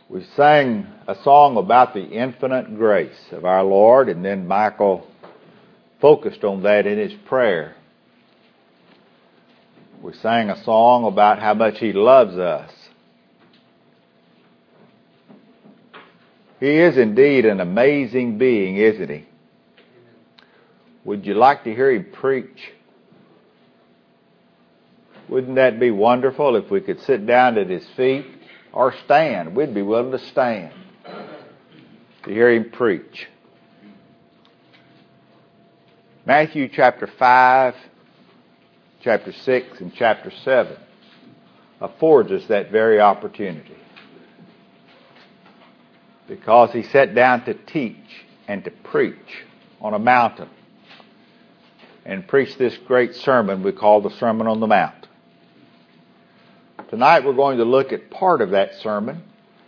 We sang a song about the infinite grace of our Lord, and then Michael focused on that in his prayer. We sang a song about how much He loves us. He is indeed an amazing being, isn't He? Would you like to hear Him preach? Wouldn't that be wonderful if we could sit down at His feet or stand? We'd be willing to stand to hear Him preach. Matthew chapter 5, chapter 6, and chapter 7 affords us that very opportunity. Because He sat down to teach and to preach on a mountain and preached this great sermon we call the Sermon on the Mount. Tonight we're going to look at part of that sermon.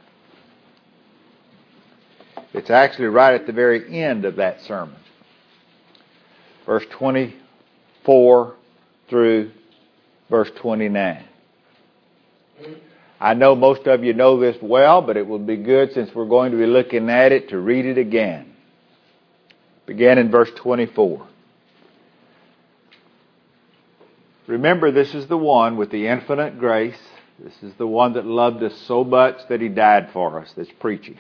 It's actually right at the very end of that sermon. Verse 24 through verse 29. I know most of you know this well, but it will be good since we're going to be looking at it to read it again. Begin in verse 24. Remember, this is the one with the infinite grace. This is the one that loved us so much that He died for us that's preaching.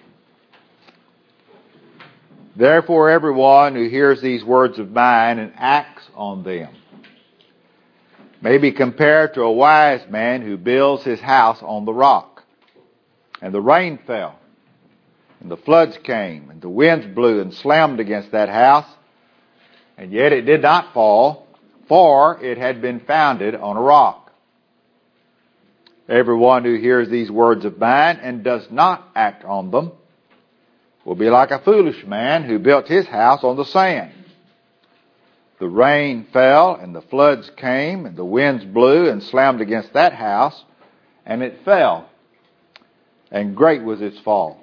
Therefore, everyone who hears these words of mine and acts on them may be compared to a wise man who builds his house on the rock. And the rain fell, and the floods came, and the winds blew and slammed against that house, and yet it did not fall, for it had been founded on a rock. Everyone who hears these words of mine and does not act on them will be like a foolish man who built his house on the sand. The rain fell, and the floods came, and the winds blew and slammed against that house, and it fell, and great was its fall.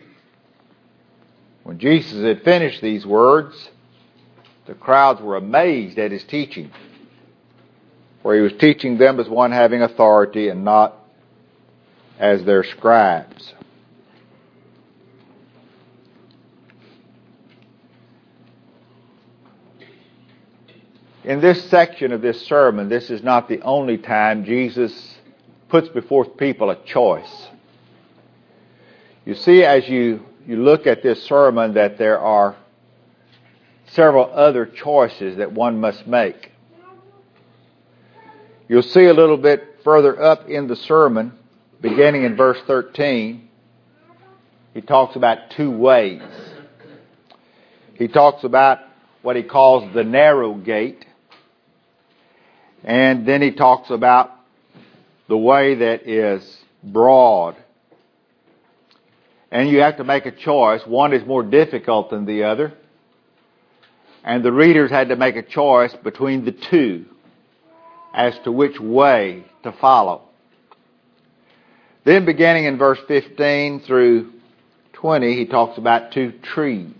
When Jesus had finished these words, the crowds were amazed at His teaching, for He was teaching them as one having authority and not as their scribes. In this section of this sermon, this is not the only time Jesus puts before people a choice. You see, as you look at this sermon, that there are several other choices that one must make. You'll see a little bit further up in the sermon, beginning in verse 13, He talks about two ways. He talks about what He calls the narrow gate, and then He talks about the way that is broad. And you have to make a choice. One is more difficult than the other. And the readers had to make a choice between the two as to which way to follow. Then beginning in verse 15 through 20, he talks about two trees.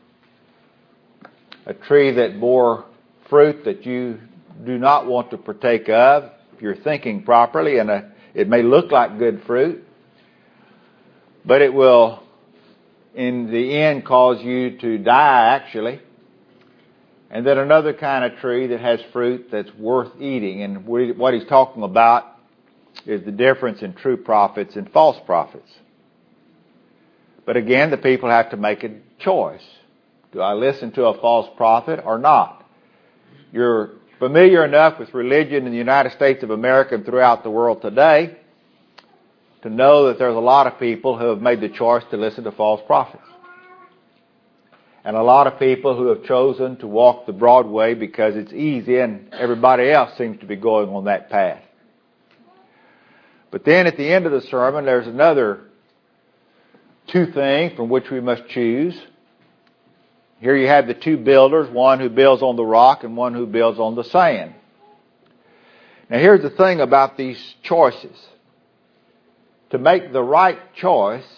A tree that bore fruit that you do not want to partake of if you're thinking properly, and it may look like good fruit, but it will in the end cause you to die actually. And then another kind of tree that has fruit that's worth eating. And what he's talking about is the difference in true prophets and false prophets. But again, the people have to make a choice. Do I listen to a false prophet or not? You're familiar enough with religion in the United States of America and throughout the world today to know that there's a lot of people who have made the choice to listen to false prophets. And a lot of people who have chosen to walk the broad way because it's easy and everybody else seems to be going on that path. But then at the end of the sermon, there's another two things from which we must choose. Here you have the two builders, one who builds on the rock and one who builds on the sand. Now here's the thing about these choices. To make the right choice,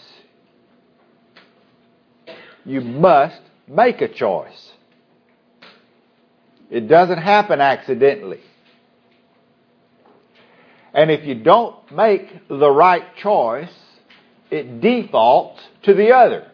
you must make a choice. It doesn't happen accidentally. And if you don't make the right choice, it defaults to the other.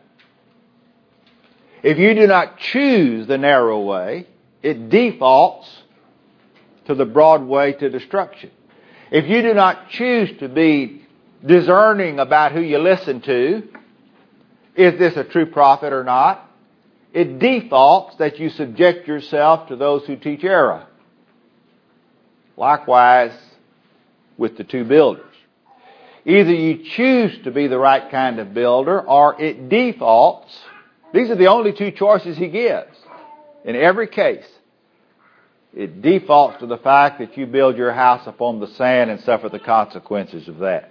If you do not choose the narrow way, it defaults to the broad way to destruction. If you do not choose to be discerning about who you listen to, is this a true prophet or not, it defaults that you subject yourself to those who teach error. Likewise with the two builders. Either you choose to be the right kind of builder, or it defaults. These are the only two choices he gives. In every case, it defaults to the fact that you build your house upon the sand and suffer the consequences of that.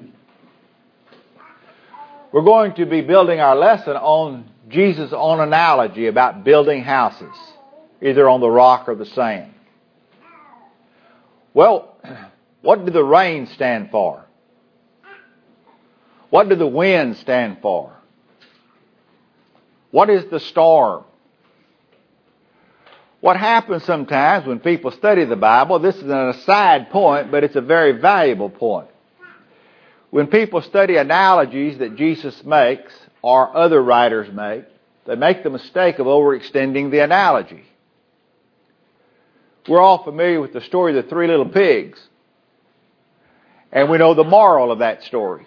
We're going to be building our lesson on Jesus' own analogy about building houses, either on the rock or the sand. Well, what did the rain stand for? What did the wind stand for? What is the storm? What happens sometimes when people study the Bible, this is an aside point, but it's a very valuable point. When people study analogies that Jesus makes or other writers make, they make the mistake of overextending the analogy. We're all familiar with the story of the three little pigs. And we know the moral of that story.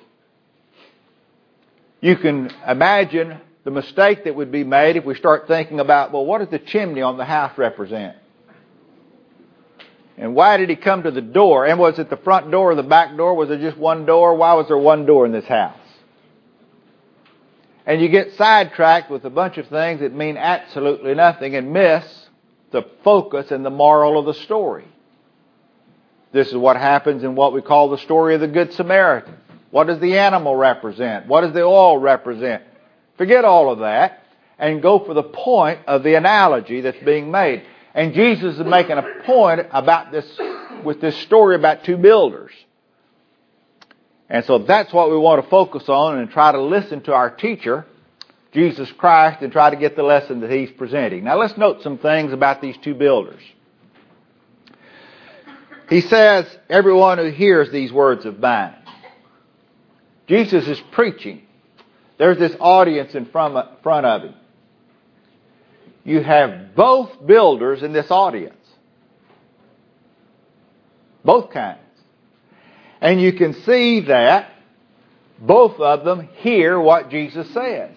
You can imagine the mistake that would be made if we start thinking about, well, what does the chimney on the house represent? And why did he come to the door? And was it the front door or the back door? Was there just one door? Why was there one door in this house? And you get sidetracked with a bunch of things that mean absolutely nothing and miss the focus and the moral of the story. This is what happens in what we call the story of the Good Samaritan. What does the animal represent? What does the oil represent? Forget all of that and go for the point of the analogy that's being made. And Jesus is making a point about this, with this story about two builders. And so that's what we want to focus on and try to listen to our teacher, Jesus Christ, and try to get the lesson that he's presenting. Now let's note some things about these two builders. He says, everyone who hears these words of mine. Jesus is preaching. There's this audience in front of him. You have both builders in this audience. Both kinds. And you can see that both of them hear what Jesus says.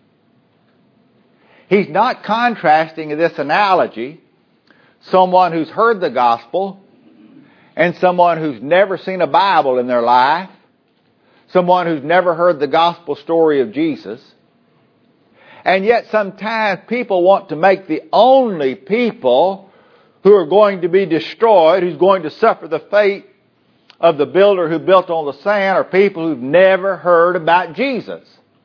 He's not contrasting in this analogy someone who's heard the gospel and someone who's never seen a Bible in their life, someone who's never heard the gospel story of Jesus. And yet sometimes people want to make the only people who are going to be destroyed, who's going to suffer the fate of the builder who built on the sand, are people who've never heard about Jesus.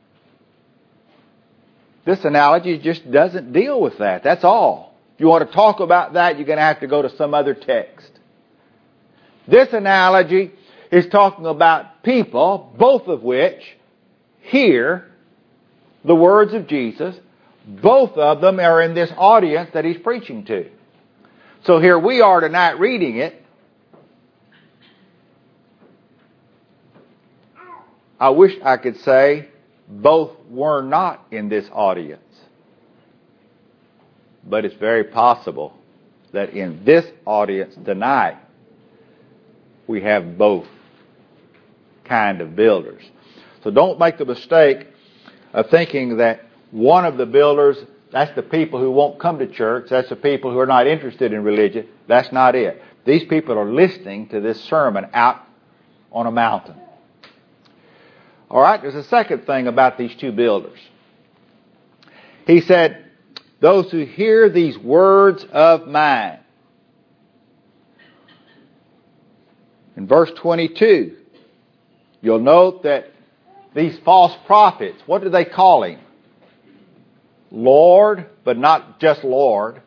This analogy just doesn't deal with that. That's all. If you want to talk about that, you're going to have to go to some other text. This analogy is talking about people, both of which hear the words of Jesus. Both of them are in this audience that he's preaching to. So here we are tonight reading it. I wish I could say both were not in this audience. But it's very possible that in this audience tonight, we have both kind of builders. So don't make the mistake of thinking that one of the builders, that's the people who won't come to church, that's the people who are not interested in religion. That's not it. These people are listening to this sermon out on a mountain. All right, there's a second thing about these two builders. He said, those who hear these words of mine. In verse 22, you'll note that these false prophets, what do they call him? Lord, but not just Lord.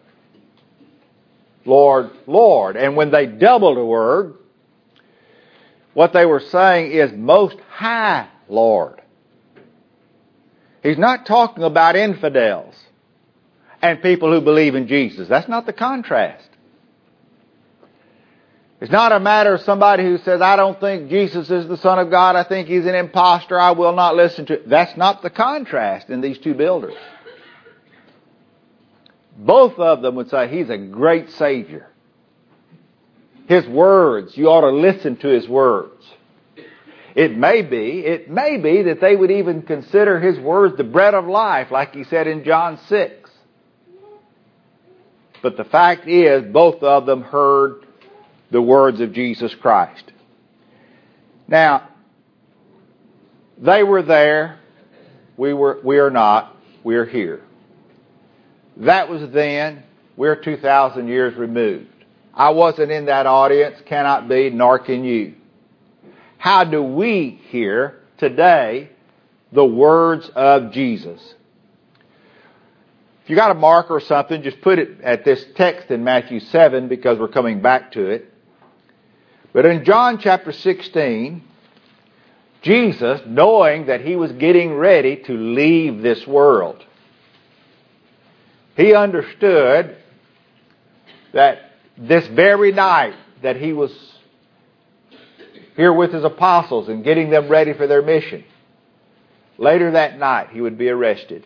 Lord, Lord. And when they double the word, what they were saying is Most High Lord. He's not talking about infidels and people who believe in Jesus. That's not the contrast. It's not a matter of somebody who says, I don't think Jesus is the Son of God. I think He's an imposter. I will not listen to it. That's not the contrast in these two builders. Both of them would say, He's a great Savior. His words, you ought to listen to His words. It may be that they would even consider His words the bread of life, like He said in John 6. But the fact is, both of them heard the words of Jesus Christ. Now, they were there. We are not. We are here. That was then. We're 2,000 years removed. I wasn't in that audience, cannot be, nor can you. How do we hear today the words of Jesus? If you got a marker or something, just put it at this text in Matthew 7 because we're coming back to it. But in John chapter 16, Jesus, knowing that He was getting ready to leave this world, He understood that this very night that He was here with His apostles and getting them ready for their mission, later that night He would be arrested.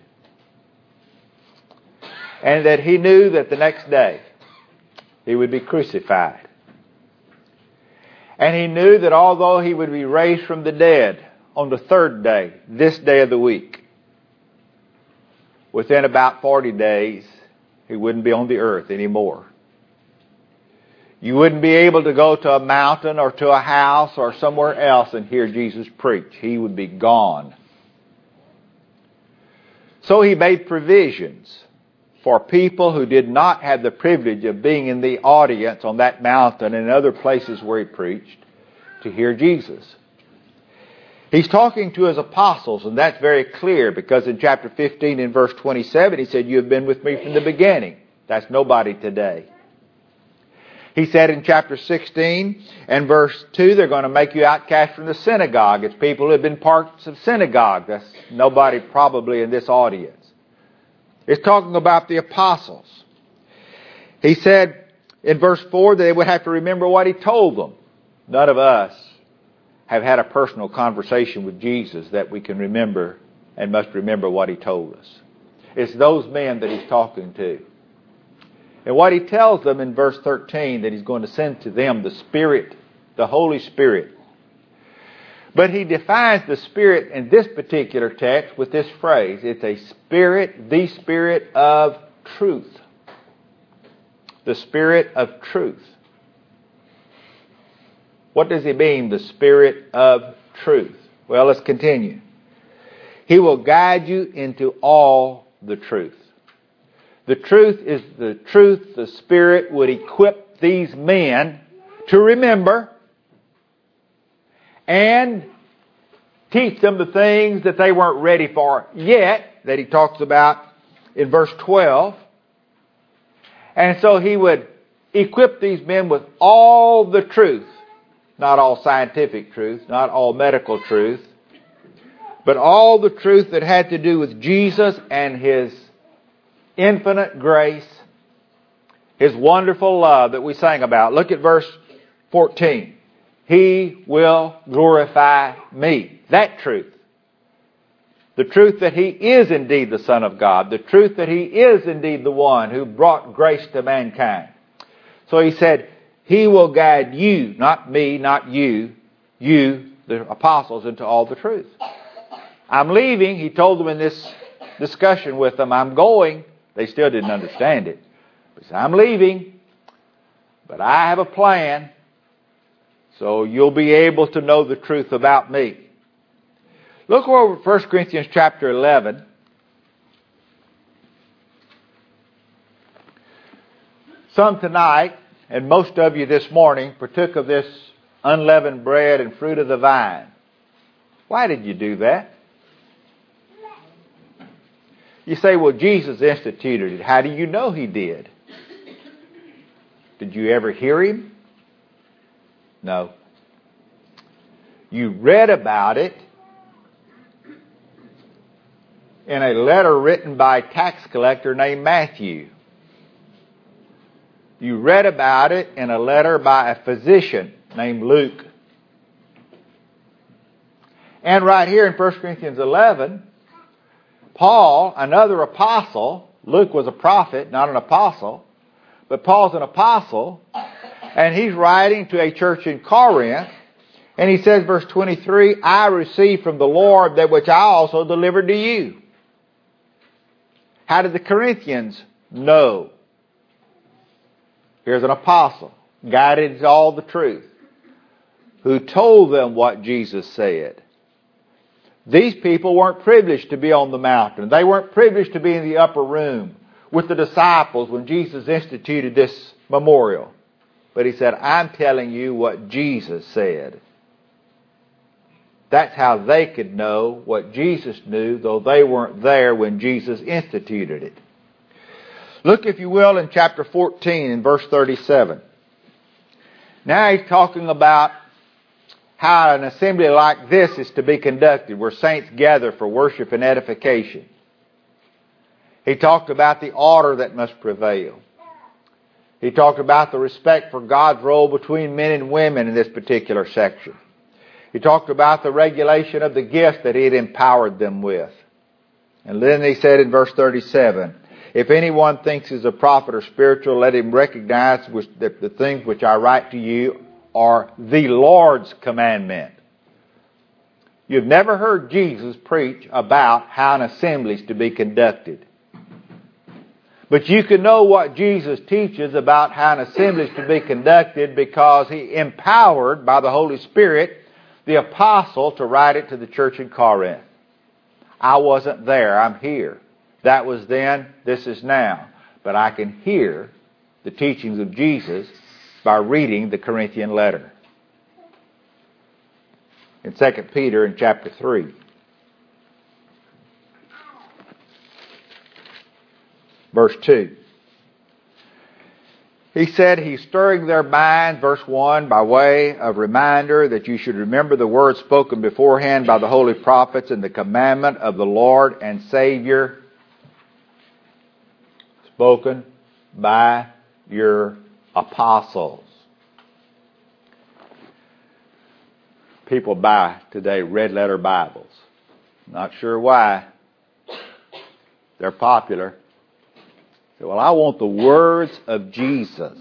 And that He knew that the next day He would be crucified. And He knew that although He would be raised from the dead on the third day, this day of the week, within about 40 days, He wouldn't be on the earth anymore. You wouldn't be able to go to a mountain or to a house or somewhere else and hear Jesus preach. He would be gone. So He made provisions for people who did not have the privilege of being in the audience on that mountain and other places where He preached to hear Jesus. He's talking to His apostles, and that's very clear because in chapter 15 in verse 27 He said, you have been with me from the beginning. That's nobody today. He said in chapter 16 and verse 2, they're going to make you outcast from the synagogue. It's people who have been parts of synagogue. That's nobody probably in this audience. It's talking about the apostles. He said in verse 4 that they would have to remember what He told them. None of us have had a personal conversation with Jesus that we can remember and must remember what He told us. It's those men that He's talking to. And what He tells them in verse 13, that He's going to send to them the Spirit, the Holy Spirit. But He defines the Spirit in this particular text with this phrase. It's a Spirit, the Spirit of truth. The Spirit of truth. What does He mean, the Spirit of truth? Well, let's continue. He will guide you into all the truth. The truth is the truth the Spirit would equip these men to remember and teach them the things that they weren't ready for yet, that He talks about in verse 12. And so He would equip these men with all the truth. Not all scientific truth, not all medical truth, but all the truth that had to do with Jesus and His infinite grace, His wonderful love that we sang about. Look at verse 14. He will glorify me. That truth. The truth that He is indeed the Son of God. The truth that He is indeed the one who brought grace to mankind. So He said, He will guide you, not me, not you, the apostles, into all the truth. I'm leaving. He told them in this discussion with them, I'm going. They still didn't understand it. But he said, I'm leaving, but I have a plan, so you'll be able to know the truth about me. Look over 1 Corinthians chapter 11. Some tonight, and most of you this morning, partook of this unleavened bread and fruit of the vine. Why did you do that? You say, well, Jesus instituted it. How do you know He did? Did you ever hear Him? No. You read about it in a letter written by a tax collector named Matthew. You read about it in a letter by a physician named Luke. And right here in 1 Corinthians 11, Paul, another apostle, Luke was a prophet, not an apostle, but Paul's an apostle, and he's writing to a church in Corinth, and he says, verse 23, I received from the Lord that which I also delivered to you. How did the Corinthians know? Here's an apostle, guided to all the truth, who told them what Jesus said. These people weren't privileged to be on the mountain. They weren't privileged to be in the upper room with the disciples when Jesus instituted this memorial. But he said, I'm telling you what Jesus said. That's how they could know what Jesus knew, though they weren't there when Jesus instituted it. Look, if you will, in chapter 14 in verse 37. Now he's talking about how an assembly like this is to be conducted, where saints gather for worship and edification. He talked about the order that must prevail. He talked about the respect for God's role between men and women in this particular section. He talked about the regulation of the gifts that he had empowered them with. And then he said in verse 37, if anyone thinks he's a prophet or spiritual, let him recognize that the things which I write to you are the Lord's commandment. You've never heard Jesus preach about how an assembly is to be conducted. But you can know what Jesus teaches about how an assembly is to be conducted because he empowered by the Holy Spirit the apostle to write it to the church in Corinth. I wasn't there, I'm here. That was then, this is now. But I can hear the teachings of Jesus by reading the Corinthian letter. In 2 Peter in chapter 3. Verse 2. He said he's stirring their minds, verse 1, by way of reminder that you should remember the words spoken beforehand by the holy prophets and the commandment of the Lord and Savior spoken by your apostles. People buy today red letter Bibles. Not sure why. They're popular. Well, I want the words of Jesus.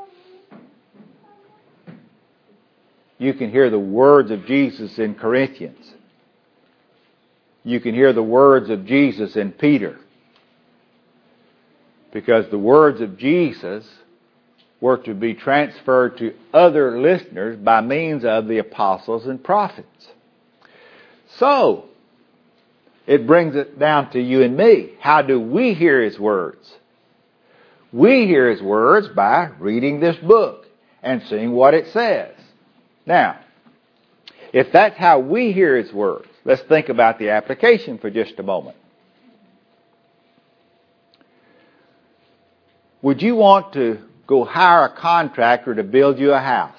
You can hear the words of Jesus in Corinthians. You can hear the words of Jesus in Peter. Because the words of Jesus were to be transferred to other listeners by means of the apostles and prophets. So, it brings it down to you and me. How do we hear His words? We hear His words by reading this book and seeing what it says. Now, if that's how we hear His words, let's think about the application for just a moment. Would you want to go hire a contractor to build you a house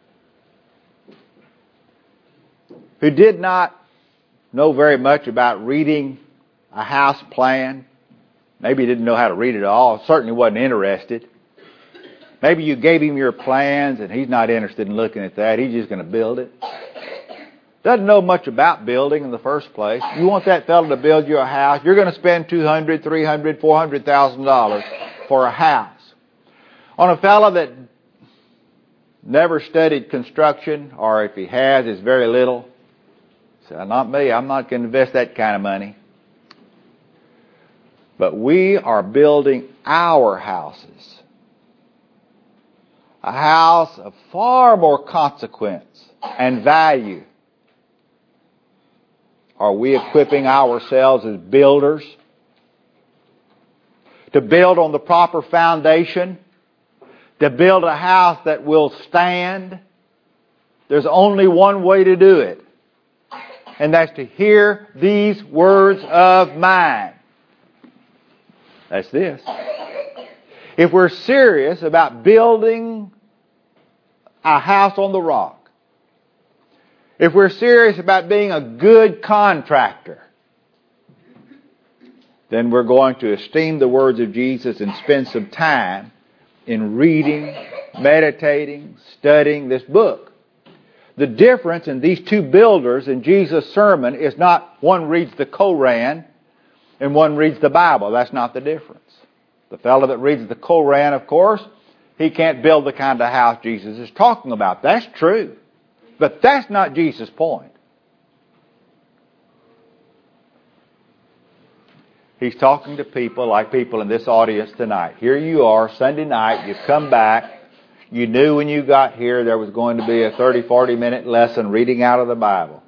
who did not know very much about reading a house plan? Maybe he didn't know how to read it at all. Certainly wasn't interested. Maybe you gave him your plans and he's not interested in looking at that. He's just going to build it. Doesn't know much about building in the first place. You want that fellow to build you a house. You're going to spend $200,000, $300,000, $400,000 for a house. On a fellow that never studied construction, or if he has, it's very little. So not me. I'm not going to invest that kind of money. But we are building our houses. A house of far more consequence and value. Are we equipping ourselves as builders to build on the proper foundation? To build a house that will stand? There's only one way to do it. And that's to hear these words of mine. That's this. If we're serious about building a house on the rock, if we're serious about being a good contractor, then we're going to esteem the words of Jesus and spend some time in reading, meditating, studying this book. The difference in these two builders in Jesus' sermon is not one reads the Koran and one reads the Bible. That's not the difference. The fellow that reads the Koran, of course, he can't build the kind of house Jesus is talking about. That's true. But that's not Jesus' point. He's talking to people like people in this audience tonight. Here you are, Sunday night, you've come back. You knew when you got here there was going to be a 30, 40-minute lesson reading out of the Bible.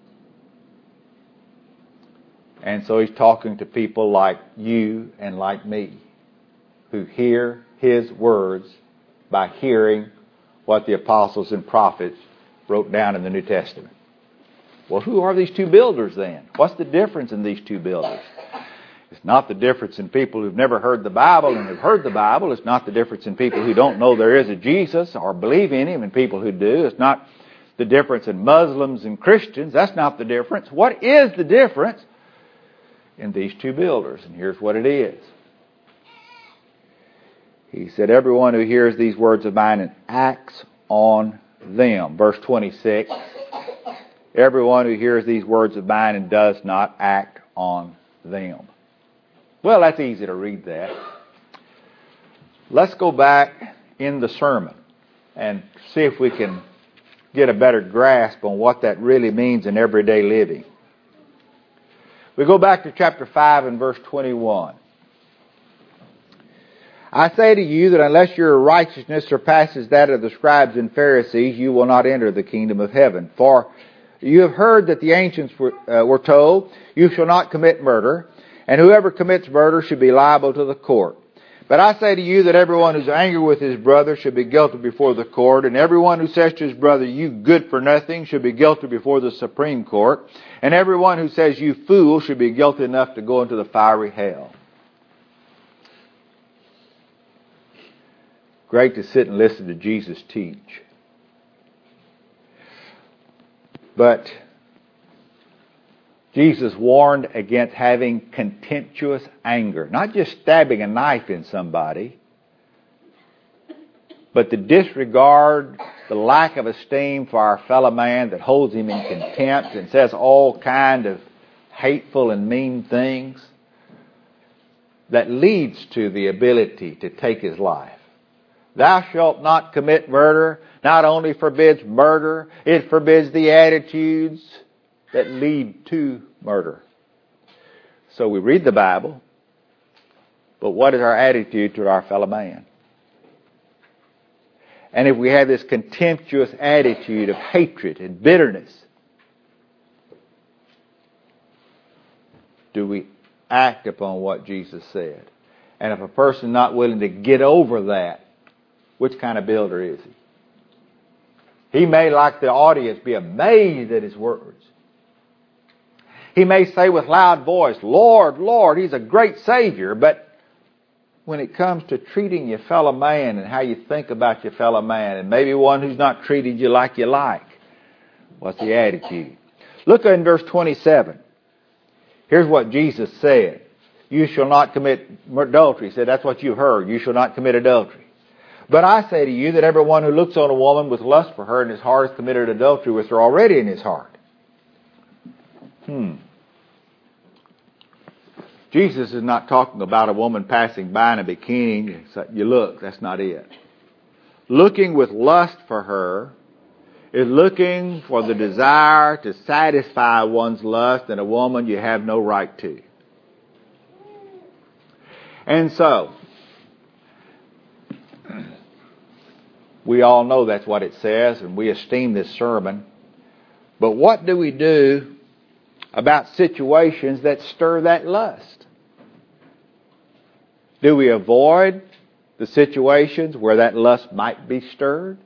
And so he's talking to people like you and like me who hear his words by hearing what the apostles and prophets wrote down in the New Testament. Well, who are these two builders then? What's the difference in these two builders? It's not the difference in people who've never heard the Bible and have heard the Bible. It's not the difference in people who don't know there is a Jesus or believe in Him and people who do. It's not the difference in Muslims and Christians. That's not the difference. What is the difference in these two builders? And here's what it is. He said, everyone who hears these words of mine and acts on them. Verse 26. Everyone who hears these words of mine and does not act on them. Well, that's easy to read that. Let's go back in the sermon and see if we can get a better grasp on what that really means in everyday living. We go back to chapter 5 and verse 21. I say to you that unless your righteousness surpasses that of the scribes and Pharisees, you will not enter the kingdom of heaven. For you have heard that the ancients were told, you shall not commit murder, and whoever commits murder should be liable to the court. But I say to you that everyone who's angry with his brother should be guilty before the court, and everyone who says to his brother, you good for nothing, should be guilty before the Supreme Court, and everyone who says, you fool, should be guilty enough to go into the fiery hell. Great to sit and listen to Jesus teach. But Jesus warned against having contemptuous anger. Not just stabbing a knife in somebody, but the disregard, the lack of esteem for our fellow man that holds him in contempt and says all kind of hateful and mean things that leads to the ability to take his life. Thou shalt not commit murder not only forbids murder, it forbids the attitudes that lead to murder. So we read the Bible, but what is our attitude to our fellow man? And if we have this contemptuous attitude of hatred and bitterness, do we act upon what Jesus said? And if a person is not willing to get over that, which kind of builder is he? He may, like the audience, be amazed at his words. He may say with loud voice, Lord, Lord, He's a great Savior. But when it comes to treating your fellow man and how you think about your fellow man, and maybe one who's not treated you like, what's the attitude? Look in verse 27. Here's what Jesus said. You shall not commit adultery. He said, that's what you've heard. You shall not commit adultery. But I say to you that everyone who looks on a woman with lust for her in his heart has committed adultery with her already in his heart. Jesus is not talking about a woman passing by in a bikini. You look, that's not it. Looking with lust for her is looking for the desire to satisfy one's lust in a woman you have no right to. And so, we all know that's what it says, and we esteem this sermon. But what do we do about situations that stir that lust? Do we avoid the situations where that lust might be stirred?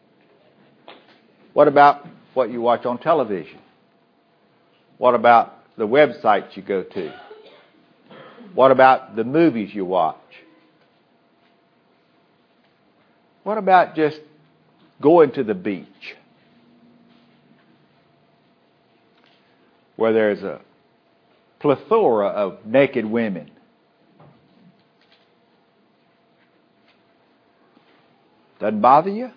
What about what you watch on television? What about the websites you go to? What about the movies you watch? What about just going to the beach where there's a plethora of naked women? Doesn't bother you?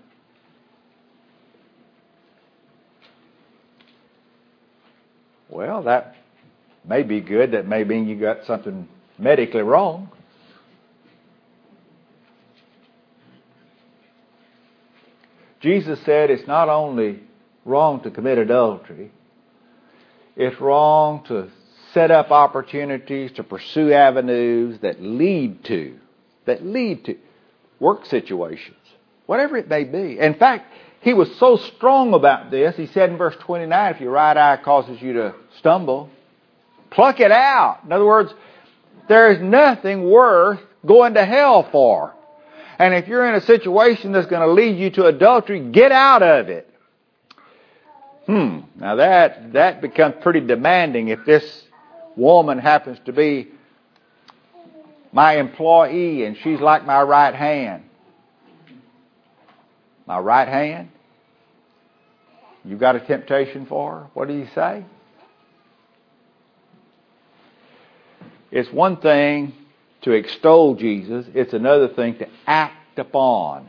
Well, that may be good. That may mean you got something medically wrong. Jesus said it's not only wrong to commit adultery, it's wrong to set up opportunities, to pursue avenues that lead to work situations, whatever it may be. In fact, he was so strong about this, he said in verse 29, if your right eye causes you to stumble, pluck it out. In other words, there is nothing worth going to hell for. And if you're in a situation that's going to lead you to adultery, get out of it. Now that becomes pretty demanding if this woman happens to be my employee and she's like my right hand. My right hand? You got a temptation for her? What do you say? It's one thing to extol Jesus. It's another thing to act upon.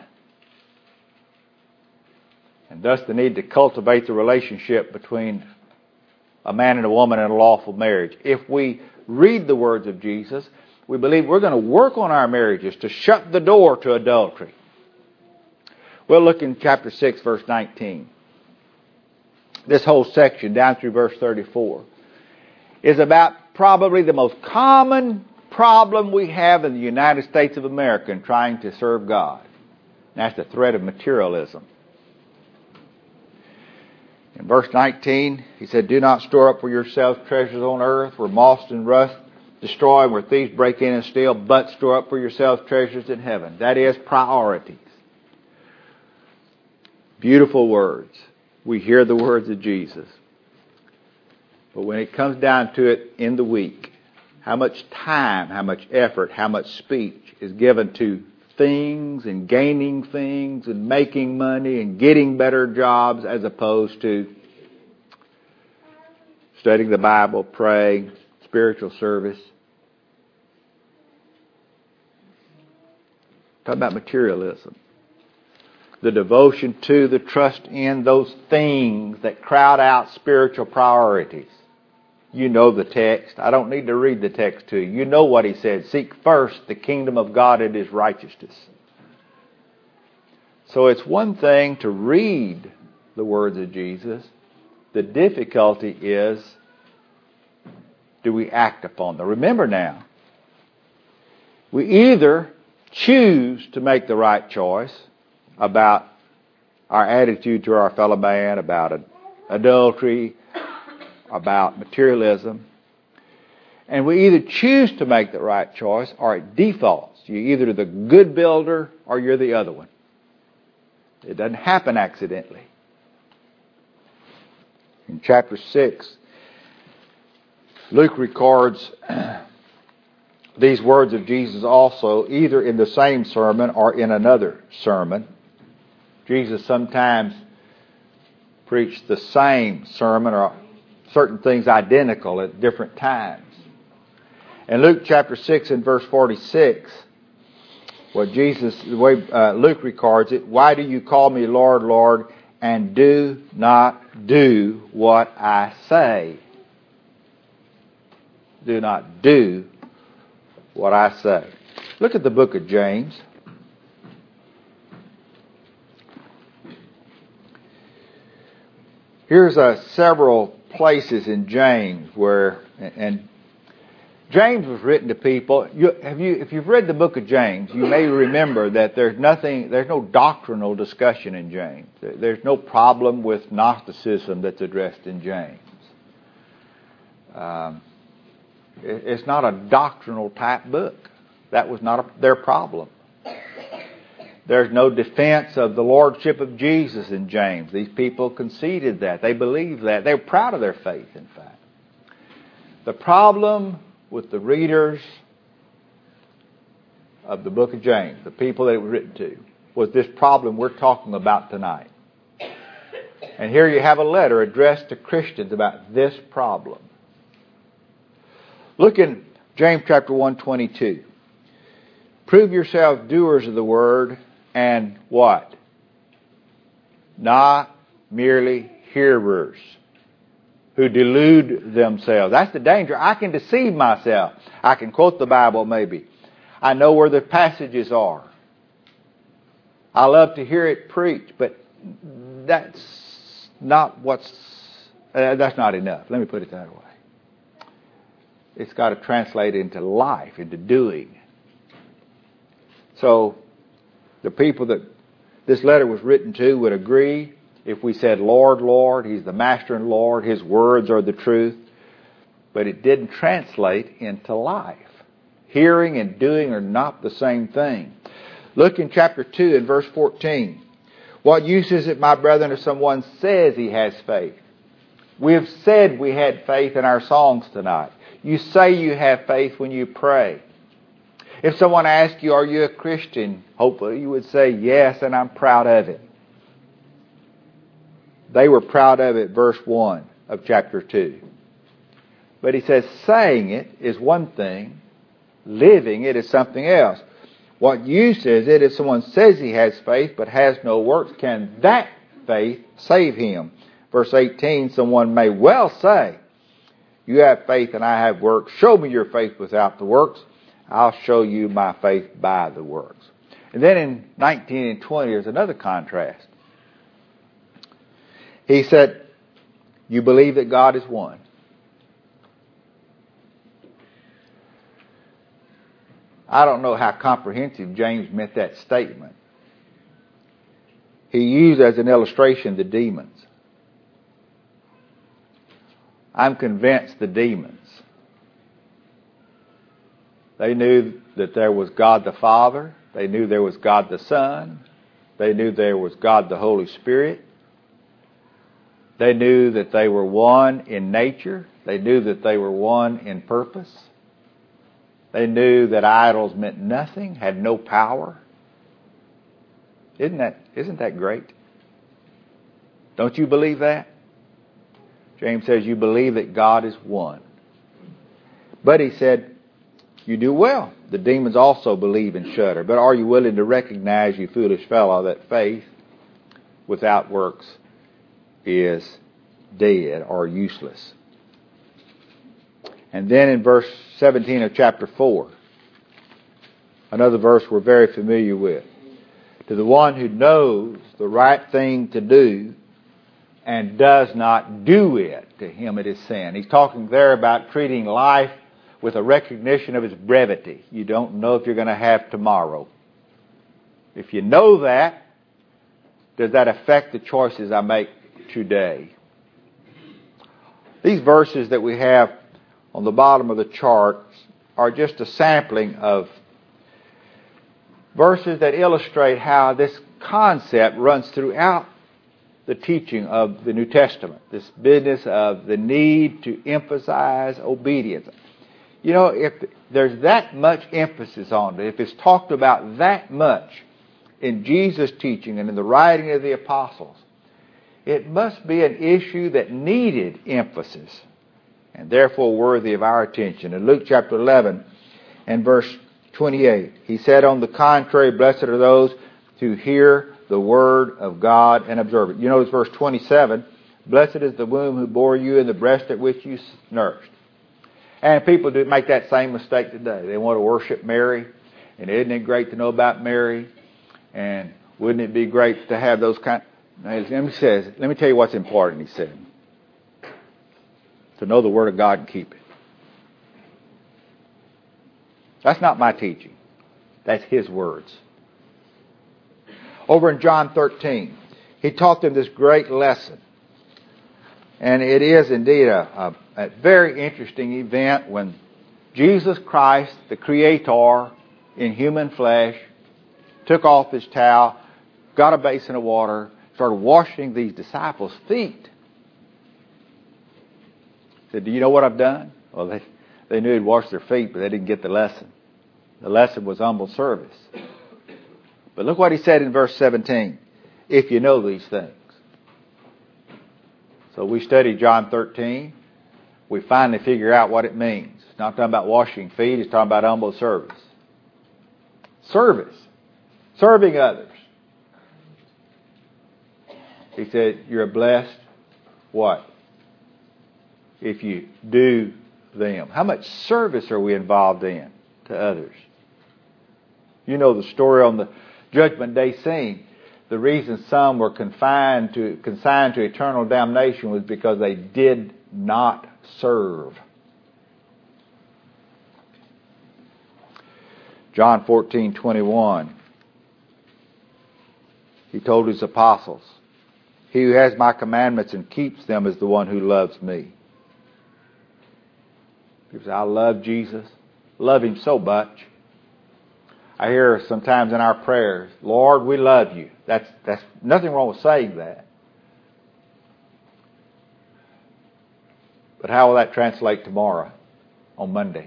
And thus the need to cultivate the relationship between a man and a woman in a lawful marriage. If we read the words of Jesus, we believe we're going to work on our marriages to shut the door to adultery. We'll look in chapter 6, verse 19. This whole section, down through verse 34, is about probably the most common problem we have in the United States of America in trying to serve God. And that's the threat of materialism. In verse 19, he said, do not store up for yourselves treasures on earth where moth and rust destroy and where thieves break in and steal, but store up for yourselves treasures in heaven. That is priorities. Beautiful words. We hear the words of Jesus. But when it comes down to it in the week, how much time, how much effort, how much speech is given to things and gaining things and making money and getting better jobs as opposed to studying the Bible, praying, spiritual service. Talk about materialism. The devotion to, the trust in those things that crowd out spiritual priorities. You know the text. I don't need to read the text to you. You know what he said. Seek first the kingdom of God and His righteousness. So it's one thing to read the words of Jesus. The difficulty is, do we act upon them? Remember now, we either choose to make the right choice about our attitude to our fellow man, about adultery, about materialism. And we either choose to make the right choice or it defaults. You're either the good builder or you're the other one. It doesn't happen accidentally. In chapter 6, Luke records these words of Jesus also, either in the same sermon or in another sermon. Jesus sometimes preached the same sermon or certain things identical at different times. In Luke chapter 6 and verse 46, the way Luke records it, why do you call me Lord, Lord, and do not do what I say? Do not do what I say. Look at the book of James. Here's several places in James where, and James was written to people. If you've read the book of James, you may remember that there's no doctrinal discussion in James. There's no problem with Gnosticism that's addressed in James. It's not a doctrinal type book. That was not their problem. There's no defense of the lordship of Jesus in James. These people conceded that. They believed that. They were proud of their faith, in fact. The problem with the readers of the book of James, the people that it was written to, was this problem we're talking about tonight. And here you have a letter addressed to Christians about this problem. Look in James chapter 1:22. Prove yourselves doers of the word and what? Not merely hearers who delude themselves. That's the danger. I can deceive myself. I can quote the Bible maybe. I know where the passages are. I love to hear it preached, but that's not that's not enough. Let me put it that way. It's got to translate into life, into doing. So the people that this letter was written to would agree if we said, Lord, Lord, He's the Master and Lord, His words are the truth. But it didn't translate into life. Hearing and doing are not the same thing. Look in chapter 2 and verse 14. What use is it, my brethren, if someone says he has faith? We have said we had faith in our songs tonight. You say you have faith when you pray. If someone asks you, are you a Christian? Hopefully you would say, yes, and I'm proud of it. They were proud of it, verse 1 of chapter 2. But he says saying it is one thing, living it is something else. What use is it if someone says he has faith but has no works? Can that faith save him? Verse 18, someone may well say, you have faith and I have works. Show me your faith without the works. I'll show you my faith by the works. And then in 19 and 20, there's another contrast. He said, you believe that God is one. I don't know how comprehensive James meant that statement. He used as an illustration the demons. I'm convinced the demons, they knew that there was God the Father. They knew there was God the Son. They knew there was God the Holy Spirit. They knew that they were one in nature. They knew that they were one in purpose. They knew that idols meant nothing, had no power. Isn't that great? Don't you believe that? James says you believe that God is one. But he said, you do well. The demons also believe and shudder. But are you willing to recognize, you foolish fellow, that faith without works is dead or useless? And then in verse 17 of chapter 4, another verse we're very familiar with. To the one who knows the right thing to do and does not do it, to him it is sin. He's talking there about treating life with a recognition of its brevity. You don't know if you're going to have tomorrow. If you know that, does that affect the choices I make today? These verses that we have on the bottom of the chart are just a sampling of verses that illustrate how this concept runs throughout the teaching of the New Testament. This business of the need to emphasize obedience. You know, if there's that much emphasis on it, if it's talked about that much in Jesus' teaching and in the writing of the apostles, it must be an issue that needed emphasis and therefore worthy of our attention. In Luke chapter 11 and verse 28, he said, on the contrary, blessed are those who hear the word of God and observe it. You notice verse 27, blessed is the womb who bore you and the breast at which you nursed. And people do make that same mistake today. They want to worship Mary, and isn't it great to know about Mary? And wouldn't it be great to have those kind? Let me tell you what's important, he said. To know the Word of God and keep it. That's not my teaching. That's His words. Over in John 13, He taught them this great lesson. And it is indeed a very interesting event when Jesus Christ, the Creator in human flesh, took off His towel, got a basin of water, started washing these disciples' feet. He said, do you know what I've done? Well, they knew He'd washed their feet, but they didn't get the lesson. The lesson was humble service. But look what He said in verse 17. If you know these things. So we study John 13. We finally figure out what it means. It's not talking about washing feet. It's talking about humble service. Service. Serving others. He said, you're blessed, what? If you do them. How much service are we involved in to others? You know the story on the Judgment Day scene. The reason some were consigned to eternal damnation was because they did not serve. John 14:21. He told his apostles, he who has my commandments and keeps them is the one who loves me. People say, I love Jesus. Love him so much. I hear sometimes in our prayers, Lord, we love you. That's nothing wrong with saying that. But how will that translate tomorrow, on Monday?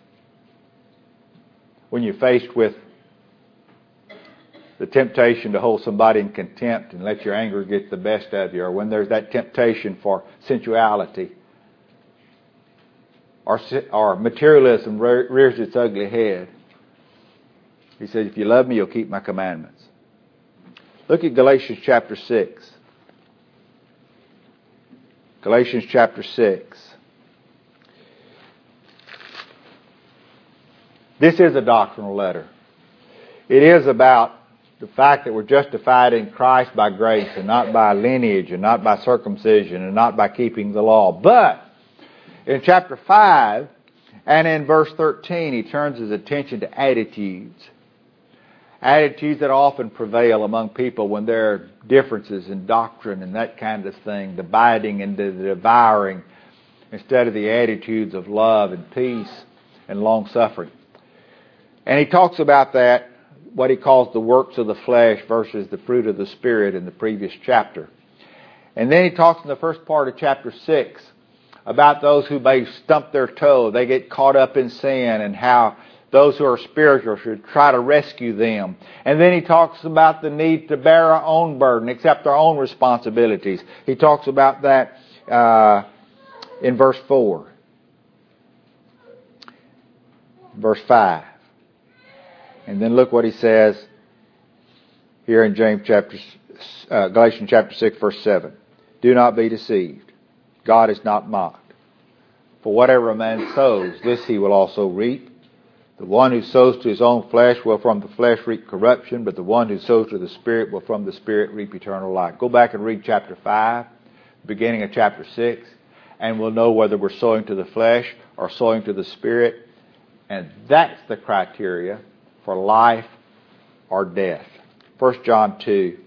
When you're faced with the temptation to hold somebody in contempt and let your anger get the best of you, or when there's that temptation for sensuality, or materialism rears its ugly head. He says, if you love me, you'll keep my commandments. Look at Galatians chapter 6. Galatians chapter 6. This is a doctrinal letter. It is about the fact that we're justified in Christ by grace and not by lineage and not by circumcision and not by keeping the law. But in chapter 5 and in verse 13, he turns his attention to attitudes. Attitudes that often prevail among people when there are differences in doctrine and that kind of thing, dividing and devouring, instead of the attitudes of love and peace and long-suffering. And he talks about that, what he calls the works of the flesh versus the fruit of the Spirit in the previous chapter. And then he talks in the first part of chapter 6 about those who may stump their toe, they get caught up in sin, and how those who are spiritual should try to rescue them. And then he talks about the need to bear our own burden, accept our own responsibilities. He talks about that in verse 4. Verse 5. And then look what he says here in Galatians chapter 6, verse 7. Do not be deceived. God is not mocked. For whatever a man sows, this he will also reap. The one who sows to his own flesh will from the flesh reap corruption, but the one who sows to the Spirit will from the Spirit reap eternal life. Go back and read chapter 5, beginning of chapter 6, and we'll know whether we're sowing to the flesh or sowing to the Spirit. And that's the criteria for life or death. 1 John 2.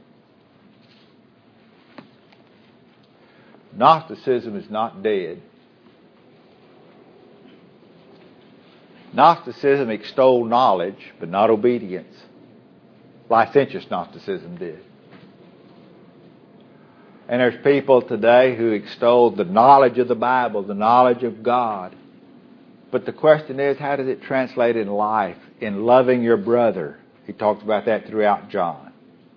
Gnosticism is not dead. Gnosticism extolled knowledge, but not obedience. Licentious Gnosticism did. And there's people today who extol the knowledge of the Bible, the knowledge of God. But the question is, how does it translate in life, in loving your brother? He talks about that throughout John.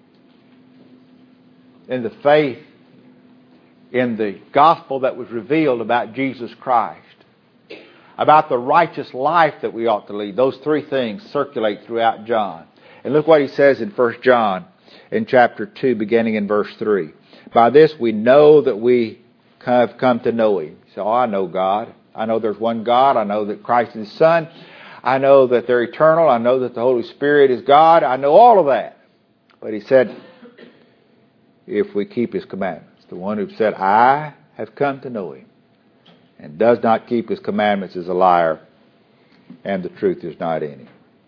In the faith, in the gospel that was revealed about Jesus Christ, about the righteous life that we ought to lead. Those three things circulate throughout John. And look what he says in 1 John in chapter 2, beginning in verse 3. By this we know that we have come to know Him. So I know God. I know there's one God. I know that Christ is His Son. I know that they're eternal. I know that the Holy Spirit is God. I know all of that. But he said, if we keep His commandments. The one who said, I have come to know Him, and does not keep His commandments is a liar, and the truth is not in him.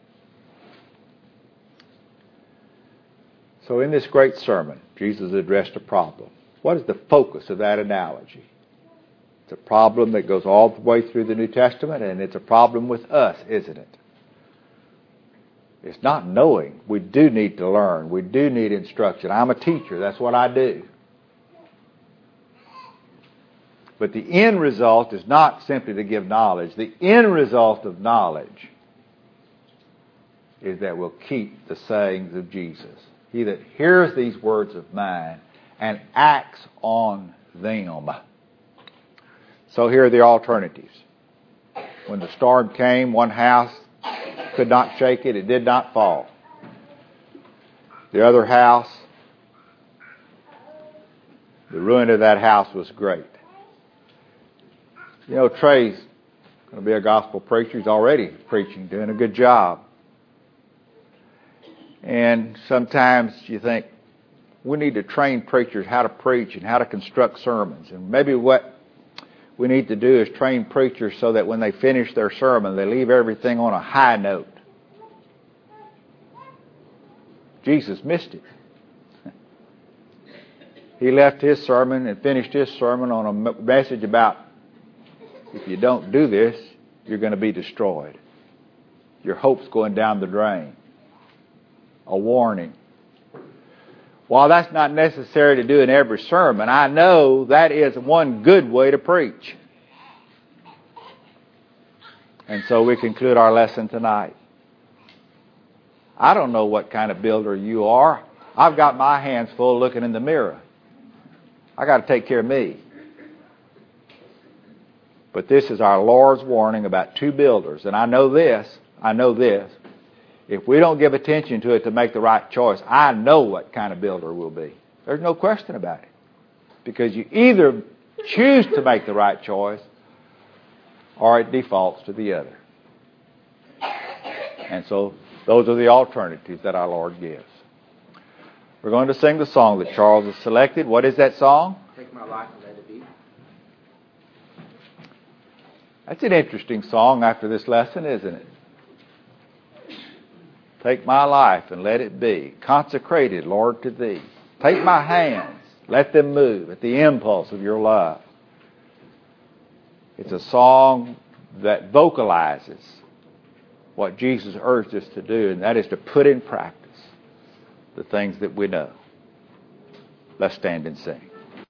So in this great sermon, Jesus addressed a problem. What is the focus of that analogy? It's a problem that goes all the way through the New Testament, and it's a problem with us, isn't it? It's not knowing. We do need to learn. We do need instruction. I'm a teacher. That's what I do. But the end result is not simply to give knowledge. The end result of knowledge is that we'll keep the sayings of Jesus. He that hears these words of mine and acts on them. So here are the alternatives. When the storm came, one house could not shake it. It did not fall. The other house The ruin of that house was great. You know, Trey's going to be a gospel preacher. He's already preaching, doing a good job. And sometimes you think, we need to train preachers how to preach and how to construct sermons. And maybe what we need to do is train preachers so that when they finish their sermon, they leave everything on a high note. Jesus missed it. He left his sermon and finished his sermon on a message about, if you don't do this, you're going to be destroyed. Your hope's going down the drain. A warning. While that's not necessary to do in every sermon, I know that is one good way to preach. And so we conclude our lesson tonight. I don't know what kind of builder you are. I've got my hands full looking in the mirror. I got to take care of me. But this is our Lord's warning about two builders. And I know this. If we don't give attention to it to make the right choice, I know what kind of builder we'll be. There's no question about it. Because you either choose to make the right choice or it defaults to the other. And so those are the alternatives that our Lord gives. We're going to sing the song that Charles has selected. What is that song? Take my life and let it be. That's an interesting song after this lesson, isn't it? Take my life and let it be consecrated, Lord, to Thee. Take my hands, let them move at the impulse of Your love. It's a song that vocalizes what Jesus urged us to do, and that is to put in practice the things that we know. Let's stand and sing.